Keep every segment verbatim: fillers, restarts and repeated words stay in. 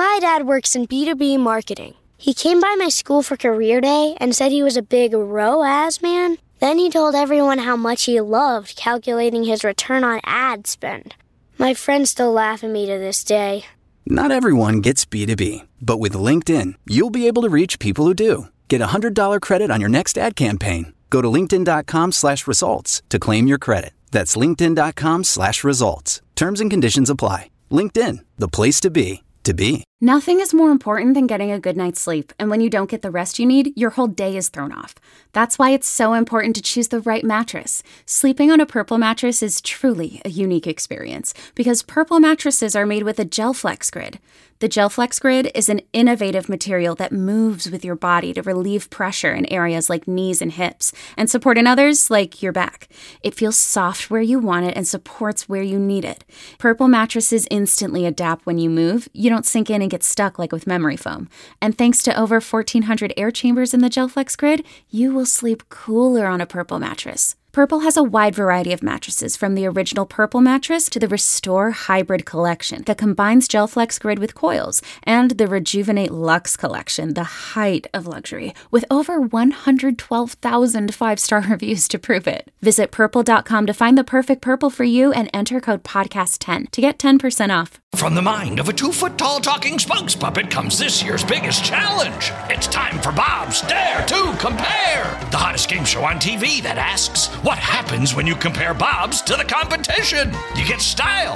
My dad works in B two B marketing. He came by my school for career day and said he was a big R O A S man. Then he told everyone how much he loved calculating his return on ad spend. My friends still laugh at me to this day. Not everyone gets B two B, but with LinkedIn, you'll be able to reach people who do. Get a one hundred dollars credit on your next ad campaign. Go to linkedin.com slash results to claim your credit. That's linkedin.com slash results. Terms and conditions apply. LinkedIn, the place to be, to be. Nothing is more important than getting a good night's sleep, and when you don't get the rest you need, your whole day is thrown off. That's why it's so important to choose the right mattress. Sleeping on a Purple mattress is truly a unique experience, because Purple mattresses are made with a GelFlex Grid. The GelFlex Grid is an innovative material that moves with your body to relieve pressure in areas like knees and hips, and support in others like your back. It feels soft where you want it and supports where you need it. Purple mattresses instantly adapt when you move. You don't sink in and get stuck like with memory foam. And thanks to over fourteen hundred air chambers in the GelFlex Grid, you will sleep cooler on a Purple mattress. Purple has a wide variety of mattresses, from the original Purple mattress to the Restore Hybrid collection that combines GelFlex Grid with coils, and the Rejuvenate Luxe collection, the height of luxury, with over one hundred twelve thousand five-star reviews to prove it. Visit purple dot com to find the perfect Purple for you and enter code podcast ten to get ten percent off. From the mind of a two-foot-tall talking spokes puppet comes this year's biggest challenge. It's time for Bob's Dare to Compare, the hottest game show on T V that asks, what happens when you compare Bob's to the competition? You get style.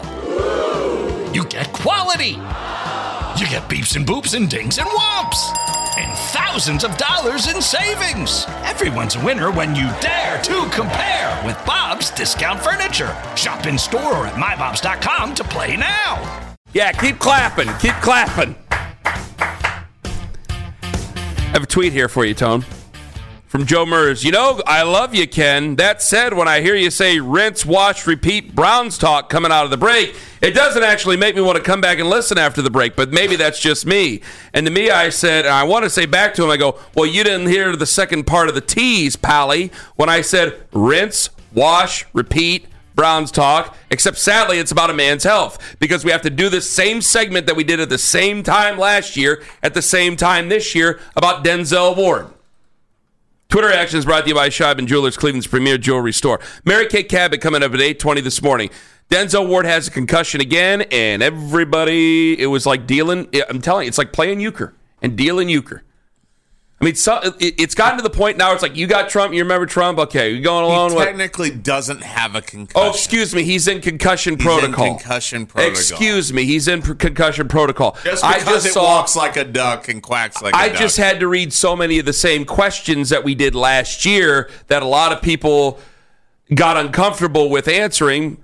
You get quality. You get beeps and boops and dings and whomps. And thousands of dollars in savings. Everyone's a winner when you dare to compare with Bob's Discount Furniture. Shop in store or at my bobs dot com to play now. Yeah, keep clapping. Keep clapping. I have a tweet here for you, Tone. From Joe Mers. You know, I love you, Ken. That said, when I hear you say rinse, wash, repeat Browns talk coming out of the break, it doesn't actually make me want to come back and listen after the break, but maybe that's just me. And to me, I said, and I want to say back to him, I go, well, you didn't hear the second part of the tease, Pally, when I said rinse, wash, repeat Browns talk, except sadly it's about a man's health, because we have to do the same segment that we did at the same time last year, at the same time this year, about Denzel Ward. Twitter Actions brought to you by Scheib and Jewelers, Cleveland's premier jewelry store. Mary Kay Cabot coming up at eight twenty this morning. Denzel Ward has a concussion again, and everybody, it was like dealing, I'm telling you, it's like playing euchre and dealing euchre. I mean, so, it, it's gotten to the point now, it's like, you got Trump, you remember Trump, okay, you're going along with... He technically with, doesn't have a concussion. Oh, excuse me, he's in concussion he's protocol. in concussion protocol. Excuse me, he's in concussion protocol. Just I because just it saw, walks like a duck and quacks like a I duck. I just had to read so many of the same questions that we did last year that a lot of people got uncomfortable with answering,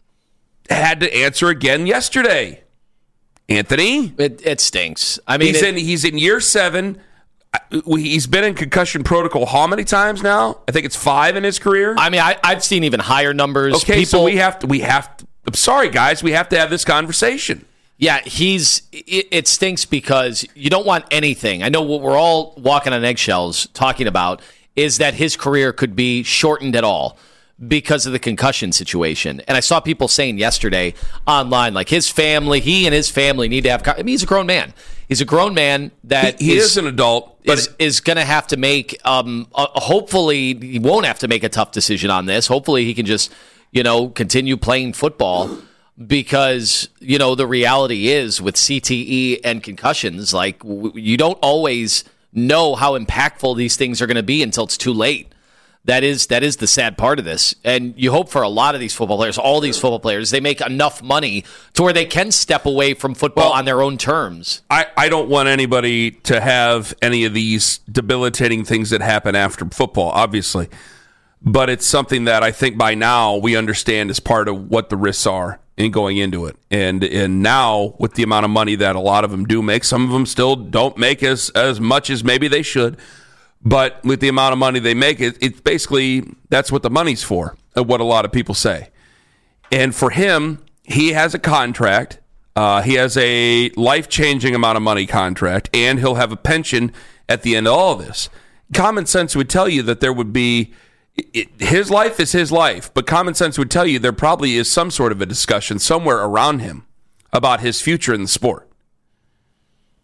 had to answer again yesterday. Anthony? It, it stinks. I mean, he's, it, in, he's in year seven. He's been in concussion protocol how many times now? I think it's five in his career. I mean, I, I've seen even higher numbers. Okay, People, so we have to, we have to, I'm sorry, guys, we have to have this conversation. Yeah, he's, it, it stinks because you don't want anything. I know what we're all walking on eggshells talking about is that his career could be shortened at all because of the concussion situation. And I saw people saying yesterday online, like his family, he and his family need to have, I mean, he's a grown man. He's a grown man that he, he is, is an adult, but is, is going to have to make, um, uh, hopefully he won't have to make a tough decision on this. Hopefully he can just, you know, continue playing football because, you know, the reality is with C T E and concussions, like w- you don't always know how impactful these things are going to be until it's too late. That is that is the sad part of this. And you hope for a lot of these football players, all these football players, they make enough money to where they can step away from football well, on their own terms. I, I don't want anybody to have any of these debilitating things that happen after football, obviously. But it's something that I think by now we understand as part of what the risks are in going into it. And and now with the amount of money that a lot of them do make, some of them still don't make as, as much as maybe they should. But with the amount of money they make, it, it's basically, that's what the money's for, what a lot of people say. And for him, he has a contract. Uh, he has a life-changing amount of money contract, and he'll have a pension at the end of all of this. Common sense would tell you that there would be, it, his life is his life, but common sense would tell you there probably is some sort of a discussion somewhere around him about his future in the sport.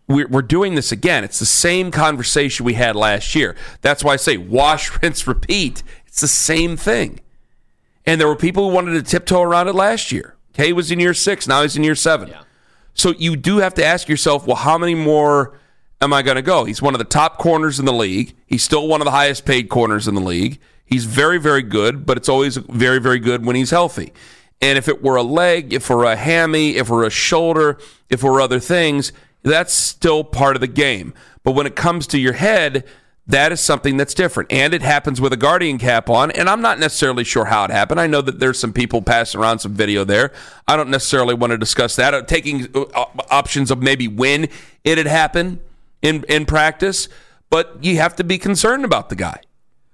we're, we're doing this again. It's the same conversation we had last year. That's why I say wash, rinse, repeat. It's the same thing. And there were people who wanted to tiptoe around it last year. Kay was in year six. Now he's in year seven. Yeah. So you do have to ask yourself, well, how many more am I going to go? He's one of the top corners in the league. He's still one of the highest paid corners in the league. He's very, very good, but it's always very, very good when he's healthy. And if it were a leg, if it were a hammy, if it were a shoulder, if it were other things, that's still part of the game. But when it comes to your head, that is something that's different. And it happens with a Guardian cap on, and I'm not necessarily sure how it happened. I know that there's some people passing around some video there. I don't necessarily want to discuss that. I'm taking options of maybe when it had happened in, in practice, but you have to be concerned about the guy.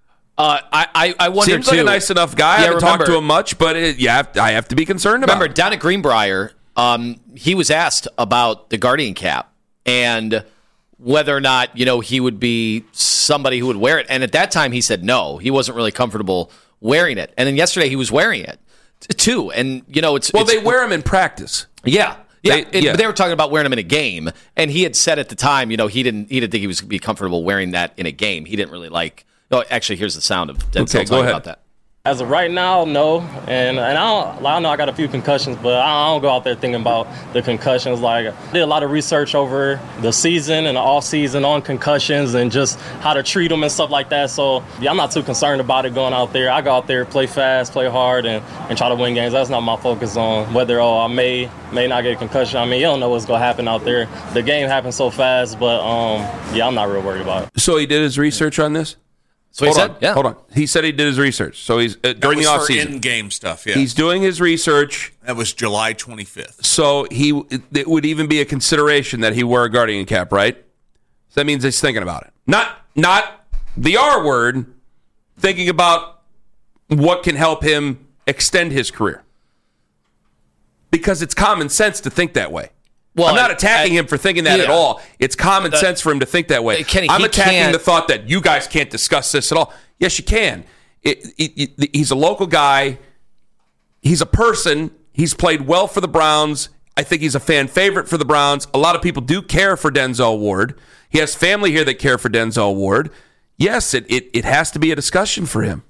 Uh, I, I, I wonder, Seems too. like a nice enough guy. Yeah, I haven't remember, talked to him much, but it, you have, I have to be concerned about Remember, it. down at Greenbrier, um, he was asked about the Guardian cap and whether or not, you know, he would be somebody who would wear it. And at that time, he said no. He wasn't really comfortable wearing it. And then yesterday, he was wearing it, too. And, you know, it's... Well, it's, they wear them in practice. Yeah. Yeah, They, it, yeah. But they were talking about wearing them in a game, and he had said at the time, you know, he didn't he didn't think he was be comfortable wearing that in a game. He didn't really like. No, actually, here's the sound of Denzel Okay, go talking ahead. about that. As of right now, no, and and I don't. I know I got a few concussions, but I don't go out there thinking about the concussions. Like, I did a lot of research over the season and the off season on concussions and just how to treat them and stuff like that. So yeah, I'm not too concerned about it going out there. I go out there, play fast, play hard, and, and try to win games. That's not my focus on whether oh I may may not get a concussion. I mean, you don't know what's gonna happen out there. The game happens so fast, but um yeah, I'm not real worried about it. So he did his research on this? So he hold said, on, yeah. hold on. He said he did his research. So he's uh, during the That was for offseason. in-game stuff, yeah. He's doing his research. That was July twenty-fifth. So he it would even be a consideration that he wear a Guardian cap, right? So that means he's thinking about it. Not not the R word, thinking about what can help him extend his career. Because it's common sense to think that way. Well, I'm not I- attacking I- him for thinking that yeah. at all. It's common The- sense for him to think that way. Kenny, I'm he attacking can't- the thought that you guys can't discuss this at all. Yes, you can. It, it, it, he's a local guy. He's a person. He's played well for the Browns. I think he's a fan favorite for the Browns. A lot of people do care for Denzel Ward. He has family here that care for Denzel Ward. Yes, it it, it has to be a discussion for him.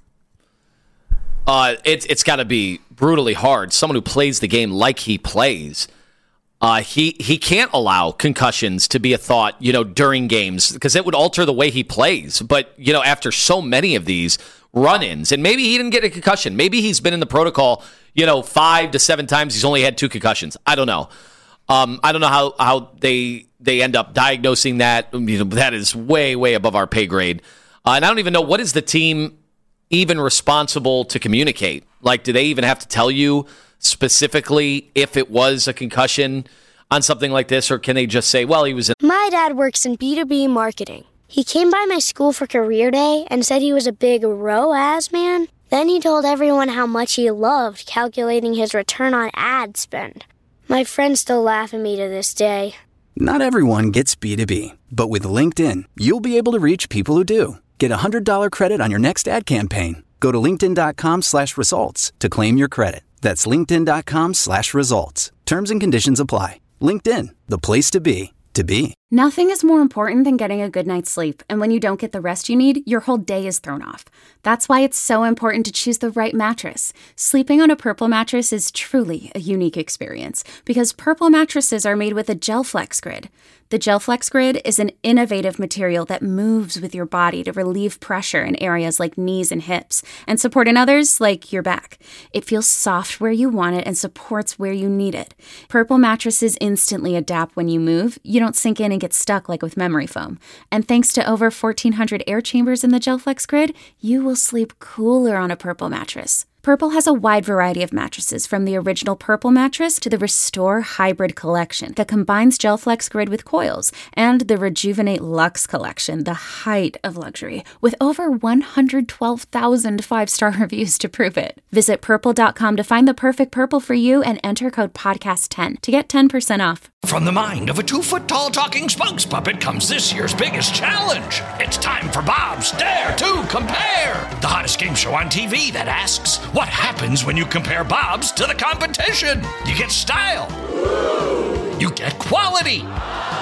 Uh, it's it's got to be brutally hard. Someone who plays the game like he plays, uh, he he can't allow concussions to be a thought, you know, during games because it would alter the way he plays. But you know, after so many of these run-ins, and maybe he didn't get a concussion, maybe he's been in the protocol, you know, five to seven times. He's only had two concussions. I don't know. Um, I don't know how how they they end up diagnosing that. You know, that is way way above our pay grade, uh, and I don't even know what is the team even responsible to communicate? Like, do they even have to tell you specifically if it was a concussion on something like this, or can they just say, well, he was in... My dad works in B two B marketing. He came by my school for career day and said he was a big R O A S man. Then he told everyone how much he loved calculating his return on ad spend. My friends still laugh at me to this day. Not everyone gets B two B, but with LinkedIn, you'll be able to reach people who do. Get a one hundred dollars credit on your next ad campaign. Go to linkedin.com slash results to claim your credit. That's linkedin.com slash results. Terms and conditions apply. LinkedIn, the place to be, to be. Nothing is more important than getting a good night's sleep, and when you don't get the rest you need, your whole day is thrown off. That's why it's so important to choose the right mattress. Sleeping on a Purple mattress is truly a unique experience because Purple mattresses are made with a GelFlex Grid. The GelFlex Grid is an innovative material that moves with your body to relieve pressure in areas like knees and hips and support in others like your back. It feels soft where you want it and supports where you need it. Purple mattresses instantly adapt when you move. You don't sink in and get stuck like with memory foam. And thanks to over fourteen hundred air chambers in the GelFlex Grid, you will sleep cooler on a Purple mattress. Purple has a wide variety of mattresses, from the original Purple mattress to the Restore Hybrid collection that combines GelFlex Grid with coils, and the Rejuvenate Luxe collection, the height of luxury, with over one hundred twelve thousand five-star reviews to prove it. Visit purple dot com to find the perfect Purple for you and enter code podcast ten to get ten percent off. From the mind of a two-foot-tall talking spokes puppet comes this year's biggest challenge. It's time for Bob's Dare to Compare, the hottest game show on T V that asks, what happens when you compare Bob's to the competition? You get style. You get quality.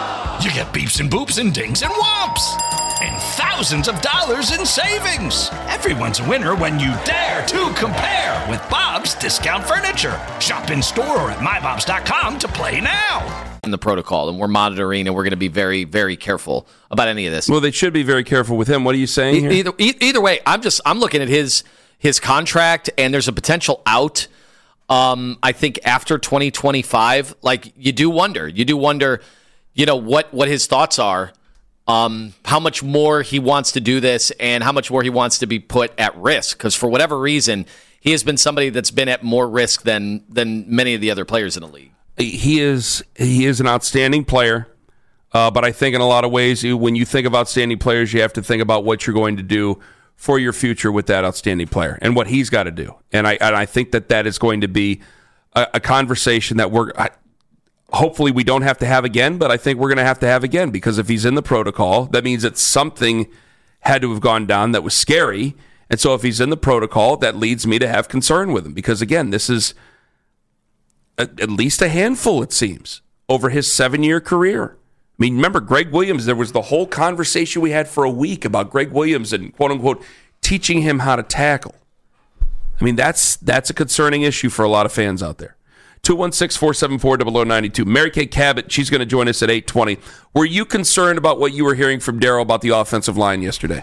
You get beeps and boops and dings and whomps. And thousands of dollars in savings. Everyone's a winner when you dare to compare with Bob's Discount Furniture. Shop in store or at my bobs dot com to play now. In the protocol, and we're monitoring, and we're going to be very, very careful about any of this. Well, they should be very careful with him. What are you saying here? Either, either way, I'm just I'm looking at his his contract, and there's a potential out. Um, I think after twenty twenty-five, like you do wonder, you do wonder, you know, what what his thoughts are, um, how much more he wants to do this, and how much more he wants to be put at risk. Because for whatever reason, he has been somebody that's been at more risk than than many of the other players in the league. He is he is an outstanding player, uh, but I think in a lot of ways, when you think of outstanding players, you have to think about what you're going to do for your future with that outstanding player and what he's got to do. And I and I think that that is going to be a, a conversation that we're I, hopefully we don't have to have again, but I think we're going to have to have again, because if he's in the protocol, that means that something had to have gone down that was scary. And so if he's in the protocol, that leads me to have concern with him, because again, this is at least a handful, it seems, over his seven-year career. I mean, remember Greg Williams, there was the whole conversation we had for a week about Greg Williams and, quote-unquote, teaching him how to tackle. I mean, that's that's a concerning issue for a lot of fans out there. two one six, four seven four, zero zero nine two. Mary Kay Cabot, she's going to join us at eight twenty. Were you concerned about what you were hearing from Daryl about the offensive line yesterday?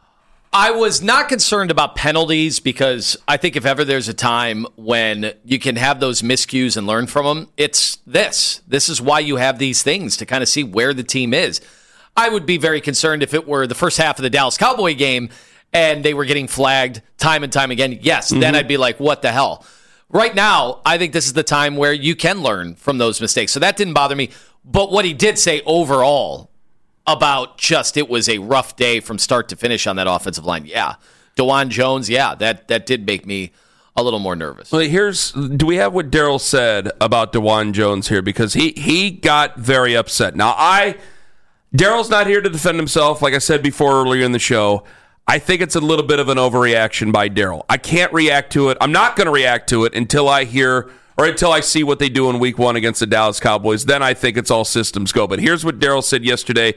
I was not concerned about penalties, because I think if ever there's a time when you can have those miscues and learn from them, it's this. This is why you have these things, to kind of see where the team is. I would be very concerned if it were the first half of the Dallas Cowboy game and they were getting flagged time and time again. Yes, mm-hmm. Then I'd be like, what the hell? Right now, I think this is the time where you can learn from those mistakes. So that didn't bother me. But what he did say overall about just it was a rough day from start to finish on that offensive line. Yeah. DeJuan Jones, yeah, that, that did make me a little more nervous. Well, here's, do we have what Daryl said about DeJuan Jones here? Because he, he got very upset. Now, I, Daryl's not here to defend himself, like I said before earlier in the show. I think it's a little bit of an overreaction by Daryl. I can't react to it. I'm not going to react to it until I hear or until I see what they do in week one against the Dallas Cowboys. Then I think it's all systems go. But here's what Daryl said yesterday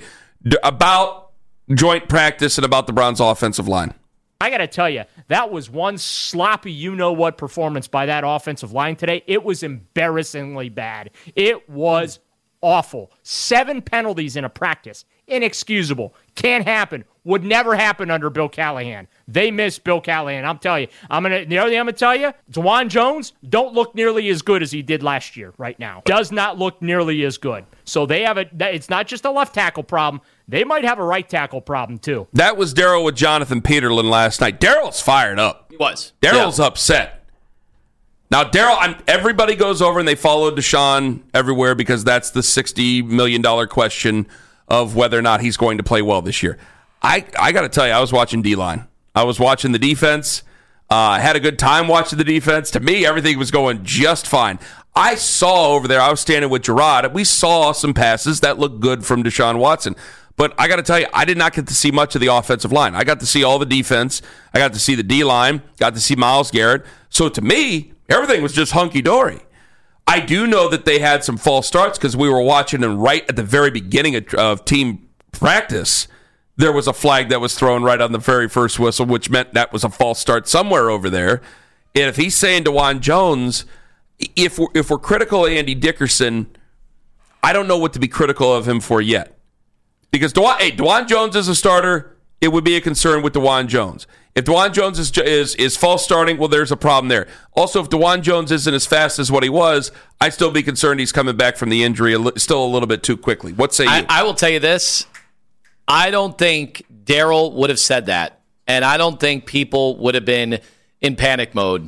about joint practice and about the Browns' offensive line. I got to tell you, that was one sloppy you-know-what performance by that offensive line today. It was embarrassingly bad. It was awful. Seven penalties in a practice. Inexcusable. Can't happen. Would never happen under Bill Callahan. They miss Bill Callahan. I'm telling you. I'm gonna. The other thing I'm gonna tell you, DeJuan Jones don't look nearly as good as he did last year. Right now, does not look nearly as good. So they have a. It's not just a left tackle problem. They might have a right tackle problem too. That was Daryl with Jonathan Peterlin last night. Daryl's fired up. He was. Daryl's yeah. upset. Now, Daryl, everybody goes over and they follow Deshaun everywhere because that's the sixty million dollars question of whether or not he's going to play well this year. I, I got to tell you, I was watching D-line. I was watching the defense. I uh, had a good time watching the defense. To me, everything was going just fine. I saw over there, I was standing with Gerard, we saw some passes that looked good from Deshaun Watson. But I got to tell you, I did not get to see much of the offensive line. I got to see all the defense. I got to see the D-line, got to see Myles Garrett. So to me, everything was just hunky-dory. I do know that they had some false starts because we were watching them right at the very beginning of, of team practice. There was a flag that was thrown right on the very first whistle, which meant that was a false start somewhere over there. And if he's saying DeJuan Jones, if we're, if we're critical of Andy Dickerson, I don't know what to be critical of him for yet. Because DeJuan, hey, DeJuan Jones is a starter, it would be a concern with DeJuan Jones. If DeJuan Jones is, is is false starting, well, there's a problem there. Also, if DeJuan Jones isn't as fast as what he was, I'd still be concerned he's coming back from the injury a li- still a little bit too quickly. What say you? I, I will tell you this. I don't think Daryl would have said that, and I don't think people would have been in panic mode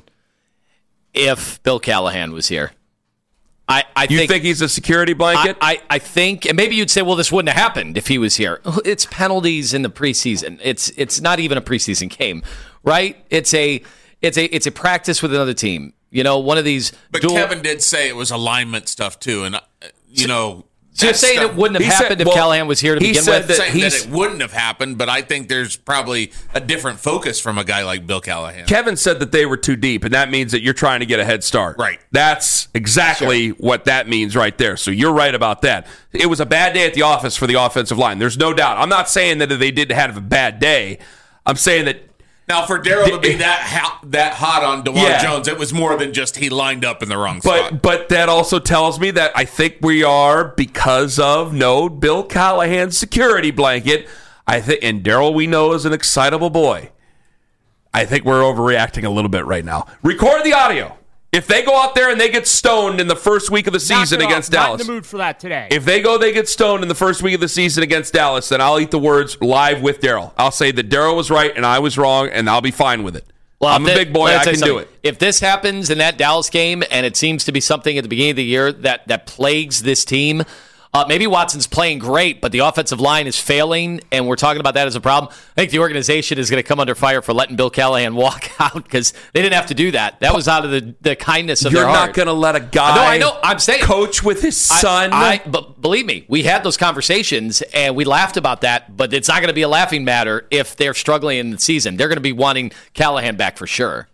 if Bill Callahan was here. I, I you think, think he's a security blanket? I, I, I think, and maybe you'd say, well, this wouldn't have happened if he was here. It's penalties in the preseason. It's it's not even a preseason game, right? It's a it's a it's a practice with another team. You know, one of these. But dual- Kevin did say it was alignment stuff too, and uh, you know. So you're saying stuff. it wouldn't have He happened said- if well, Callahan was here to he begin said with? that saying he's- that it wouldn't have happened, but I think there's probably a different focus from a guy like Bill Callahan. Kevin said that they were too deep, and that means that you're trying to get a head start. Right. That's exactly Sure. what that means right there. So you're right about that. It was a bad day at the office for the offensive line. There's no doubt. I'm not saying that they didn't have a bad day. I'm saying that Now, for Daryl to be that ha- that hot on DeMar Yeah. Jones, it was more than just he lined up in the wrong But spot. but that also tells me that I think we are, because of no Bill Callahan's security blanket. I think, and Daryl we know is an excitable boy. I think we're overreacting a little bit right now. Record the audio. If they go out there and they get stoned in the first week of the season Knock it against off. Not Dallas, in the mood for that today. if they go, they get stoned in the first week of the season against Dallas, then I'll eat the words live with Daryl. I'll say that Daryl was right and I was wrong, and I'll be fine with it. Well, I'm a if big boy. let me I tell can you do something. it. If this happens in that Dallas game, and it seems to be something at the beginning of the year that, that plagues this team, uh, maybe Watson's playing great, but the offensive line is failing, and we're talking about that as a problem. I think the organization is going to come under fire for letting Bill Callahan walk out because they didn't have to do that. That was out of the, the kindness of You're their heart. not going to let a guy No, I know. I'm saying coach with his son. I, I, but believe me, we had those conversations and we laughed about that, but it's not going to be a laughing matter if they're struggling in the season. They're going to be wanting Callahan back for sure.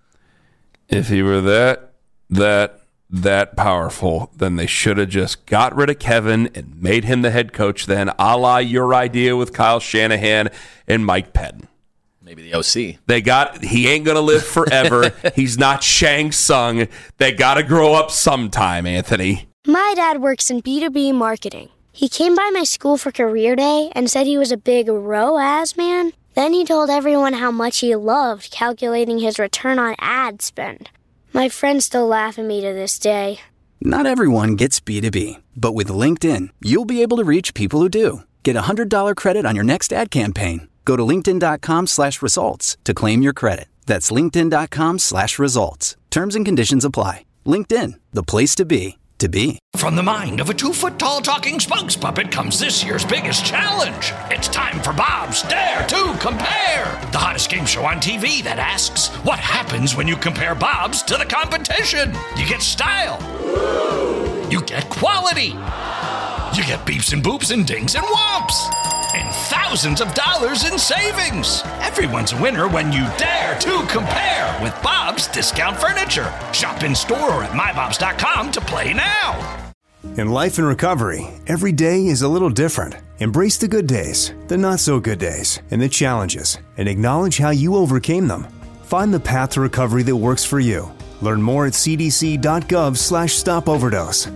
If he were that, that, that powerful, then they should have just got rid of Kevin and made him the head coach then, a la your idea with Kyle Shanahan and Mike Pettin. Maybe the O C. They got, he ain't going to live forever. He's not Shang Tsung. They got to grow up sometime, Anthony. My dad works in B two B marketing. He came by my school for career day and said he was a big R O A S man. Then he told everyone how much he loved calculating his return on ad spend. My friends still laugh at me to this day. Not everyone gets B two B, but with LinkedIn, you'll be able to reach people who do. Get a one hundred dollars credit on your next ad campaign. Go to linkedin.com slash results to claim your credit. That's linkedin.com slash results. Terms and conditions apply. LinkedIn, the place to be, to be. From the mind of a two-foot-tall talking spokes puppet comes this year's biggest challenge. It's time for Bob's Dare to Compare, the hottest game show on T V that asks, what happens when you compare Bob's to the competition? You get style. You get quality. You get beeps and boops and dings and whomps. And thousands of dollars in savings. Everyone's a winner when you dare to compare with Bob's Discount Furniture. Shop in store or at my bobs dot com to play now. In life and recovery, every day is a little different. Embrace the good days, the not so good days, and the challenges, and acknowledge how you overcame them. Find the path to recovery that works for you. Learn more at cdc.gov slash stop overdose.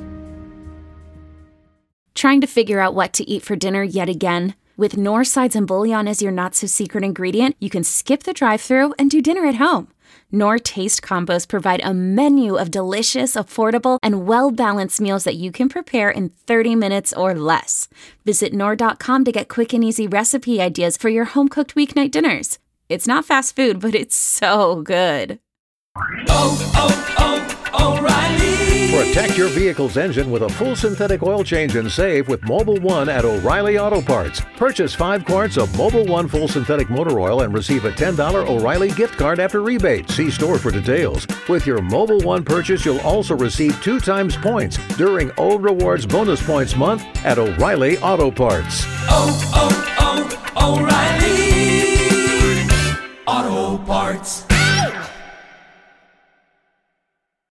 Trying to figure out what to eat for dinner yet again? With Knorr Sides and Bouillon as your not-so-secret ingredient, you can skip the drive-thru and do dinner at home. Knorr Taste Combos provide a menu of delicious, affordable, and well-balanced meals that you can prepare in thirty minutes or less. Visit Knorr dot com to get quick and easy recipe ideas for your home-cooked weeknight dinners. It's not fast food, but it's so good. Oh, oh, oh, O'Reilly. Protect your vehicle's engine with a full synthetic oil change and save with Mobil one at O'Reilly Auto Parts. Purchase five quarts of Mobil one full synthetic motor oil and receive a ten dollars O'Reilly gift card after rebate. See store for details. With your Mobil one purchase, you'll also receive two times points during O Rewards Bonus Points Month at O'Reilly Auto Parts. Oh, oh, oh, O'Reilly Auto Parts.